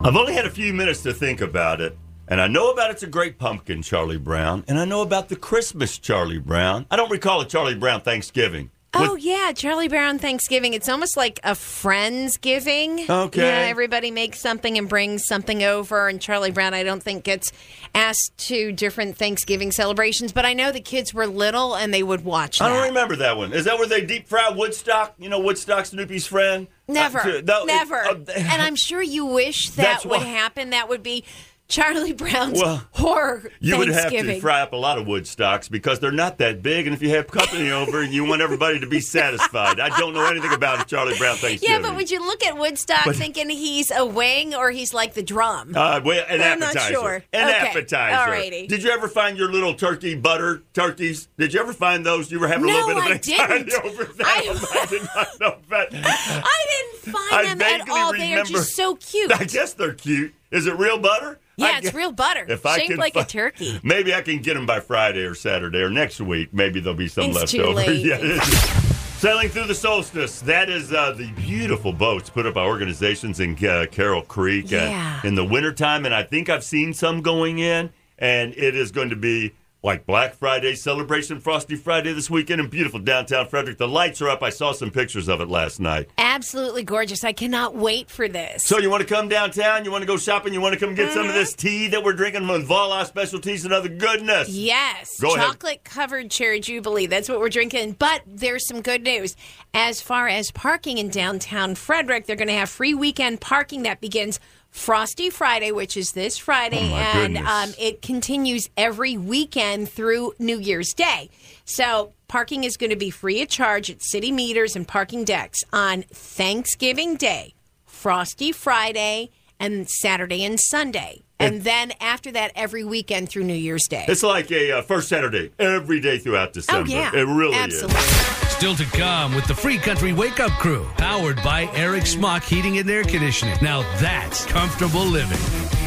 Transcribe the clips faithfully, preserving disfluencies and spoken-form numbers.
I've only had a few minutes to think about it, and I know about It's a Great Pumpkin, Charlie Brown, and I know about the Christmas Charlie Brown. I don't recall a Charlie Brown Thanksgiving. Oh, With, yeah, Charlie Brown Thanksgiving. It's almost like a Friendsgiving. Okay. Yeah, everybody makes something and brings something over, and Charlie Brown, I don't think, gets asked to different Thanksgiving celebrations, but I know the kids were little and they would watch that. I don't remember that one. Is that where they deep fry Woodstock? You know, Woodstock, Snoopy's friend? Never. Uh, no, Never. It, uh, and I'm sure you wish that would why. happen. That would be Charlie Brown's well, horror you Thanksgiving. would have to fry up a lot of Woodstocks because they're not that big, and if you have company over and you want everybody to be satisfied. I don't know anything about a Charlie Brown Thanksgiving. Yeah, but would you look at Woodstock but, thinking he's a wing or he's like the drum? Uh, well, an I'm appetizer. not sure. An okay. appetizer. All righty. Did you ever find your little turkey butter turkeys? Did you ever find those? You were having no, a little bit of I anxiety didn't. over that. I, I did not know that. I didn't find I them at all. remember, They are just so cute. I guess they're cute. Is it real butter? Yeah, I it's guess, real butter. If Shaped I can like fi- a turkey. Maybe I can get them by Friday or Saturday or next week. Maybe there'll be some it's left too over. Late. Yeah. Sailing through the solstice. That is uh, the beautiful boats put up by organizations in uh, Carroll Creek yeah. uh, in the wintertime. And I think I've seen some going in. And it is going to be like Black Friday celebration, Frosty Friday this weekend in beautiful downtown Frederick. The lights are up. I saw some pictures of it last night. Absolutely gorgeous. I cannot wait for this. So you want to come downtown? You want to go shopping? You want to come get mm-hmm. some of this tea that we're drinking with Voila Specialties and other goodness? Yes. Go Chocolate-covered Cherry Jubilee. That's what we're drinking. But there's some good news. As far as parking in downtown Frederick, they're going to have free weekend parking that begins Frosty Friday, which is this Friday, oh and um, it continues every weekend through New Year's Day. So parking is going to be free of charge at city meters and parking decks on Thanksgiving Day, Frosty Friday, and Saturday and Sunday. And, and then after that, every weekend through New Year's Day. It's like a uh, first Saturday every day throughout December. Oh, yeah. It really Absolutely. is. Still to come with the Free Country Wake Up Crew, powered by Eric Smock Heating and Air Conditioning. Now that's comfortable living.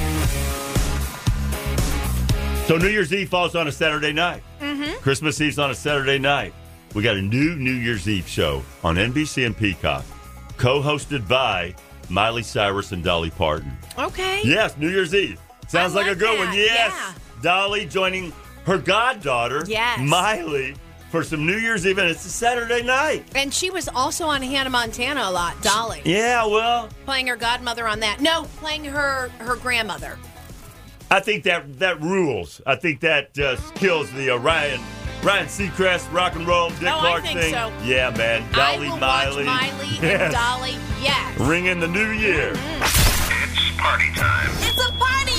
So New Year's Eve falls on a Saturday night. Mm-hmm. Christmas Eve's on a Saturday night. We got a new New Year's Eve show on N B C and Peacock, co-hosted by Miley Cyrus and Dolly Parton. Okay. Yes, New Year's Eve. Sounds like, like a good that. one. Yes. Yeah. Dolly joining her goddaughter, yes. Miley, for some New Year's Eve, and it's a Saturday night. And she was also on Hannah Montana a lot, Dolly. Yeah, well. Playing her godmother on that. No, playing her, her grandmother. I think that that rules. I think that uh, kills the uh, Ryan Ryan Seacrest rock and roll Dick oh, Clark I think thing. So. Yeah, man. Dolly, I will Miley. watch Miley yes. and Dolly, yes. Ringing the new year. Mm-hmm. It's party time. It's a party!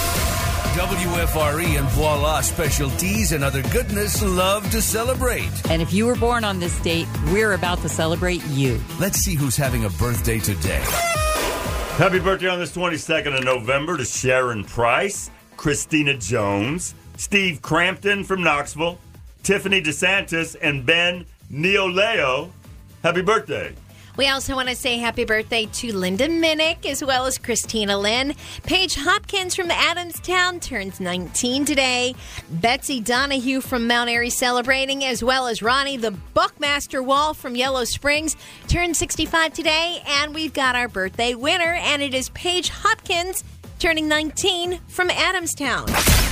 W F R E and Voila Specialties and other goodness love to celebrate. And if you were born on this date, we're about to celebrate you. Let's see who's having a birthday today. Happy birthday on this twenty-second of November to Sharon Price, Christina Jones, Steve Crampton from Knoxville, Tiffany DeSantis, and Ben Neoleo. Happy birthday. We also want to say happy birthday to Linda Minnick, as well as Christina Lynn. Paige Hopkins from Adamstown turns nineteen today. Betsy Donahue from Mount Airy celebrating, as well as Ronnie the Buckmaster Wall from Yellow Springs turns sixty-five today. And we've got our birthday winner, and it is Paige Hopkins turning nineteen from Adamstown.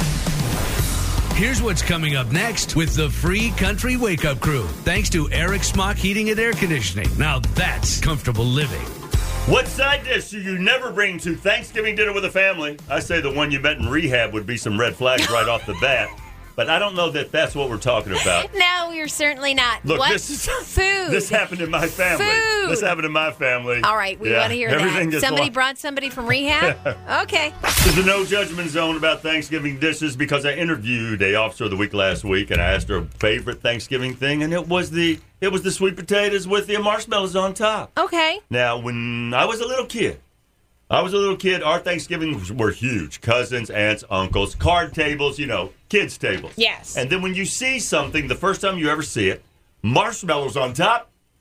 Here's what's coming up next with the Free Country Wake Up Crew. Thanks to Eric Smock Heating and Air Conditioning. Now that's comfortable living. What side dish do you never bring to Thanksgiving dinner with a family? I say the one you met in rehab would be some red flags right off the bat. But I don't know that that's what we're talking about. No, we're certainly not. Look, what? this is food. This happened in my family. Food. This happened in my family. All right, we yeah, want to hear everything that. gets Somebody lo- brought somebody from rehab? Okay. There's a no judgment zone about Thanksgiving dishes because I interviewed a officer of the week last week and I asked her favorite Thanksgiving thing, and it was the it was the sweet potatoes with the marshmallows on top. Okay. Now, when I was a little kid, I was a little kid, our Thanksgivings were huge. Cousins, aunts, uncles, card tables, you know, kids' tables. Yes. And then when you see something, the first time you ever see it, marshmallows on top,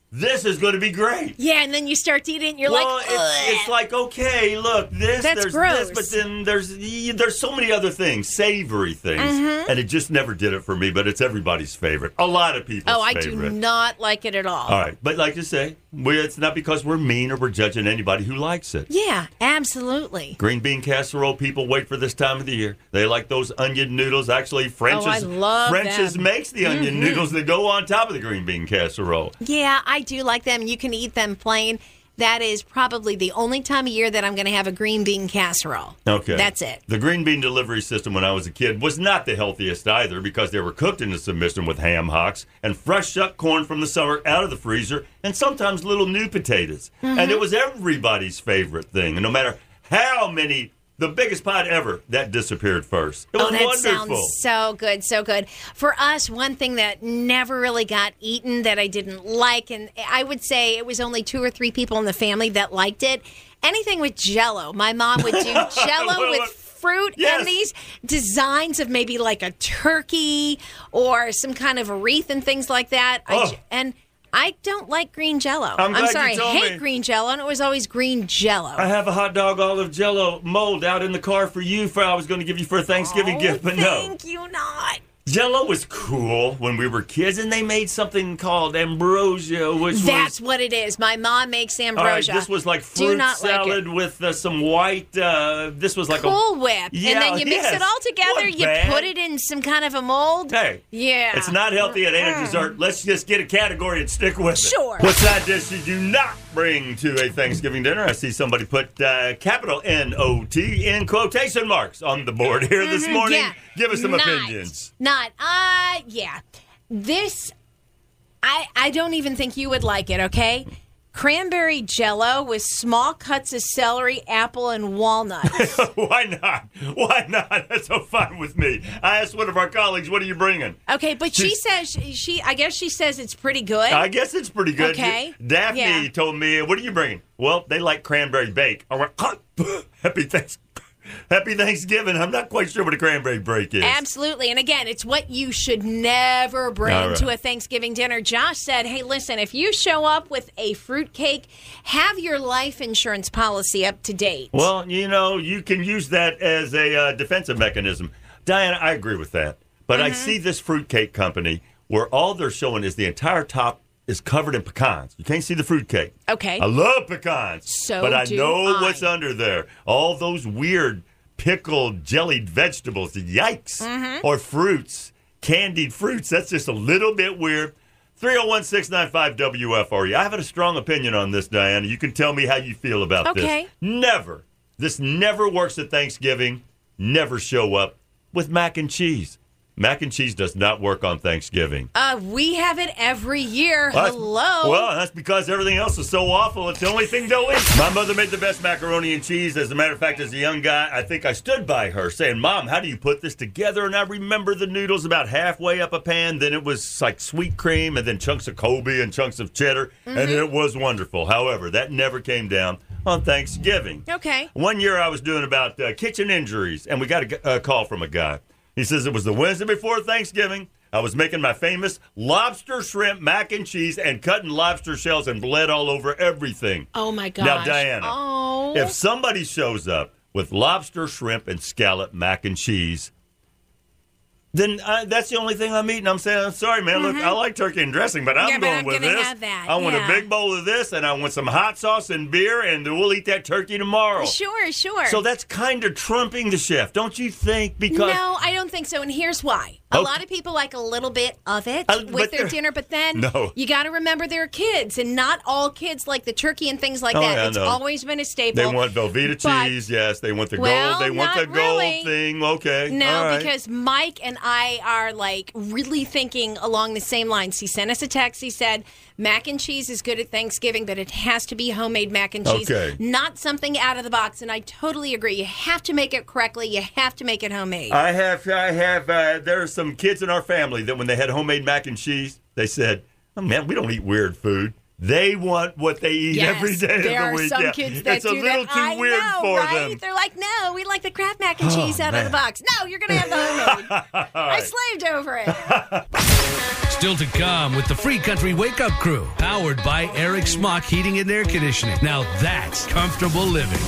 this is going to be great. Yeah, and then you start to eat it, and you're well, like, it's, it's like, okay, look, this, That's there's gross. this, but then there's there's so many other things, savory things, Mm-hmm. and it just never did it for me, but it's everybody's favorite. A lot of people's oh, I favorite. do not like it at all. All right, but like you say, we, it's not because we're mean or we're judging anybody who likes it. Yeah, absolutely. Green bean casserole, people wait for this time of the year. They like those onion noodles. Actually, French's, Oh, I love French's them. makes the onion Mm-hmm. noodles that go on top of the green bean casserole. Yeah, I do like them. You can eat them plain. That is probably the only time of year that I'm going to have a green bean casserole. Okay. That's it. The green bean delivery system when I was a kid was not the healthiest either because they were cooked into submission with ham hocks and fresh shucked corn from the summer out of the freezer and sometimes little new potatoes. Mm-hmm. And it was everybody's favorite thing. And no matter how many, the biggest pot ever, that disappeared first. It was Oh, that wonderful. sounds so good, so good. For us, one thing that never really got eaten that I didn't like, and I would say it was only two or three people in the family that liked it, anything with Jell-O. My mom would do Jell-O Well, with fruit yes. and these designs of maybe like a turkey or some kind of a wreath and things like that. I Oh. j- and I don't like green Jell-O. I'm glad you sorry, I told hate me. green Jell-O, and it was always green Jell-O. I have a hot dog olive jello mold out in the car for you for I was going to give you for a Thanksgiving Oh, gift, but no. thank you not. Jello was cool when we were kids, and they made something called ambrosia, which That's was... what it is. My mom makes All right, ambrosia. this was like Do fruit not like salad it. with uh, some white. Uh, this was like Cool a Whip. Yeah, and then you mix yes. it all together. Wasn't You bad. put it in some kind of a mold. Hey, Yeah. it's not healthy. It ain't a dessert. Let's just get a category and stick with it. Sure. What side dish you do not bring to a Thanksgiving dinner? I see somebody put uh, capital N O T in quotation marks on the board here this morning. Yeah. Give us some Not. opinions. Not. Uh, yeah. This, I, I don't even think you would like it, okay? Cranberry Jell-O with small cuts of celery, apple, and walnuts. Why not? Why not? That's so fine with me. I asked one of our colleagues, what are you bringing? Okay, but she She's- says, she, she, I guess she says it's pretty good. I guess it's pretty good. Okay. Daphne Yeah. told me, what are you bringing? Well, they like cranberry bake. I went, happy thanks. Happy Thanksgiving. I'm not quite sure what a cranberry break is. Absolutely. And again, it's what you should never bring All right. to a Thanksgiving dinner. Josh said, hey, listen, if you show up with a fruitcake, have your life insurance policy up to date. Well, you know, you can use that as a uh, defensive mechanism. Diana, I agree with that. But Mm-hmm. I see this fruitcake company where all they're showing is the entire top is covered in pecans. You can't see the fruitcake. Okay. I love pecans. So But I do know I. what's under there. All those weird pickled, jellied vegetables. Yikes. Mm-hmm. Or fruits. Candied fruits. That's just a little bit weird. three oh one, six nine five, W F R E. I have a strong opinion on this, Diana. You can tell me how you feel about Okay. this. Never. This never works at Thanksgiving. Never show up with mac and cheese. Mac and cheese does not work on Thanksgiving. Uh, we have it every year. That's- Hello. Well, that's because everything else is so awful. It's the only thing they'll eat. My mother made the best macaroni and cheese. As a matter of fact, as a young guy, I think I stood by her saying, Mom, how do you put this together? And I remember the noodles about halfway up a pan. Then it was like sweet cream and then chunks of Colby and chunks of cheddar. Mm-hmm. And it was wonderful. However, that never came down on Thanksgiving. Okay. One year I was doing about uh, kitchen injuries, and we got a, g- a call from a guy. He says it was the Wednesday before Thanksgiving. I was making my famous lobster shrimp mac and cheese and cutting lobster shells and bled all over everything. Oh, my gosh. Now, Diana, Oh. if somebody shows up with lobster, shrimp, and scallop mac and cheese, then I, that's the only thing I'm eating. I'm saying, I'm sorry, man. Look, I like turkey and dressing, but I'm Mm-hmm. Yeah, but going I'm with gonna this. have that, I want yeah. a big bowl of this, and I want some hot sauce and beer, and we'll eat that turkey tomorrow. Sure, sure. So that's kind of trumping the chef, don't you think? Because No, I don't think so. And here's why. A Okay. lot of people like a little bit of it Uh, but with their they're- dinner, but then No. you got to remember they're kids, and not all kids like the turkey and things like Oh, that. yeah, I It's know. always been a staple. they want Velveeta But- cheese, yes. They want the Well, gold. They want not the gold really. thing. Okay. No, all right. because Mike and I are like really thinking along the same lines. He sent us a text. He said, mac and cheese is good at Thanksgiving, but it has to be homemade mac and cheese, Okay. not something out of the box. And I totally agree. You have to make it correctly. You have to make it homemade. I have, I have. Uh, there are some kids in our family that when they had homemade mac and cheese, they said, "Oh man, we don't eat weird food." They want what they eat Yes, every day there of the are week. some Yeah. kids that it's do a little that. too I weird know, for right? them. They're like, no, we like the Kraft mac and cheese out of the box. No, you're going to have the homemade. I right. slaved over it. Still to come with the Free Country Wake Up Crew, powered by Eric Smock Heating and Air Conditioning. Now that's comfortable living.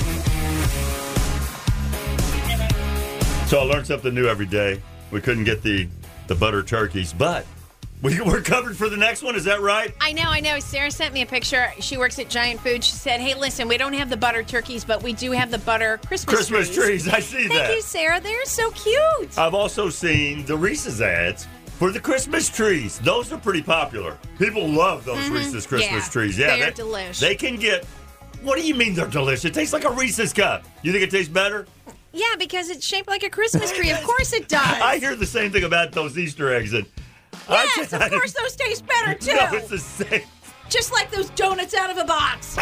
So I learned something new every day. We couldn't get the, the butter turkeys, but we, we're covered for the next one. Is that right? I know, I know. Sarah sent me a picture. She works at Giant Food. She said, hey, listen, we don't have the butter turkeys, but we do have the butter Christmas, Christmas trees. I see Thank that. you, Sarah. They're so cute. I've also seen the Reese's ads for the Christmas trees. Those are pretty popular. People love those Mm-hmm. Reese's Christmas Yeah, trees. Yeah, they're they, delish. They can get. What do you mean they're delicious? It tastes like a Reese's cup. You think it tastes better? Yeah, because it's shaped like a Christmas tree. Of course it does. I hear the same thing about those Easter eggs. And Yes, I, of course those taste better, too. No, it's the same. Just like those donuts out of a box.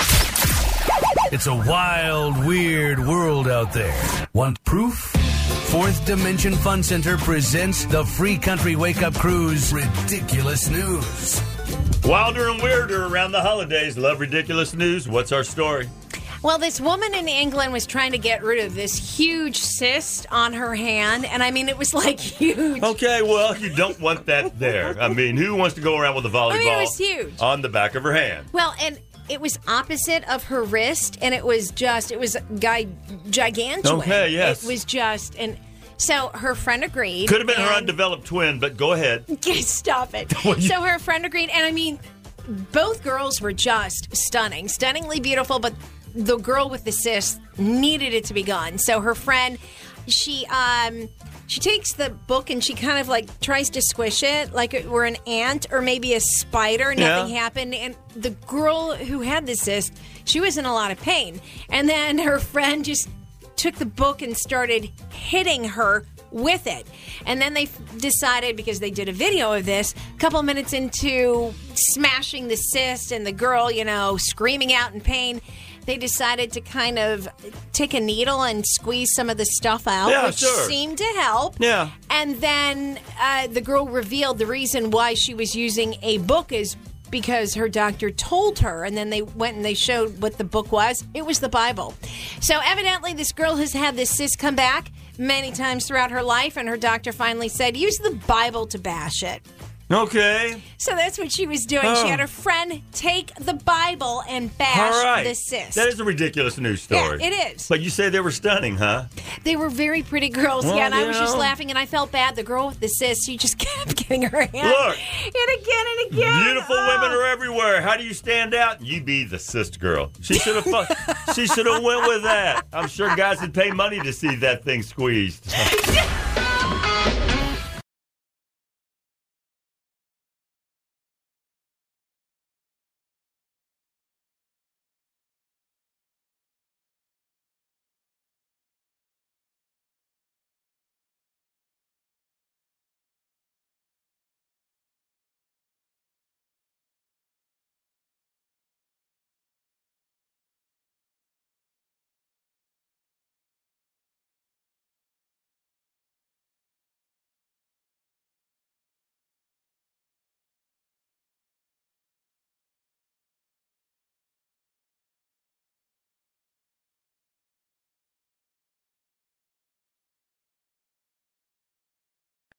It's a wild, weird world out there. Want proof? Fourth Dimension Fun Center presents the Free Country Wake Up Crew's Ridiculous News. Wilder and weirder around the holidays. Love ridiculous news. What's our story? Well, this woman in England was trying to get rid of this huge cyst on her hand. And I mean, it was like huge. Okay, well, you don't want that there. I mean, who wants to go around with a volleyball I mean, it was huge. on the back of her hand? Well, and it was opposite of her wrist. And it was just, it was guy gigantuan. Okay, yes. It was just, and so her friend agreed. Could have been her and- undeveloped twin, but go ahead. Stop it. Well, you- So her friend agreed. And I mean, both girls were just stunning, stunningly beautiful, but the girl with the cyst needed it to be gone. So her friend, she um she takes the book and she kind of like tries to squish it like it were an ant or maybe a spider. Nothing Yeah. happened. And the girl who had the cyst, she was in a lot of pain. And then her friend just took the book and started hitting her with it. And then they f- decided, because they did a video of this, a couple minutes into smashing the cyst and the girl, you know, screaming out in pain, they decided to kind of take a needle and squeeze some of the stuff out, Yeah, which sure. seemed to help. Yeah. And then uh, the girl revealed the reason why she was using a book is because her doctor told her, and then they went and they showed what the book was. It was the Bible. So evidently this girl has had this cyst come back many times throughout her life, and her doctor finally said, use the Bible to bash it. Okay. So that's what she was doing. Oh. She had her friend take the Bible and bash All right. the cyst. That is a ridiculous news story. Yeah, it is. But you say they were stunning, huh? They were very pretty girls. Well, yeah, and I you was just know. laughing, and I felt bad. The girl with the cyst, she just kept getting her hand. Look. And again and again. Beautiful Oh. women are everywhere. How do you stand out? You be the cyst girl. She should have fu- she should have went with that. I'm sure guys would pay money to see that thing squeezed.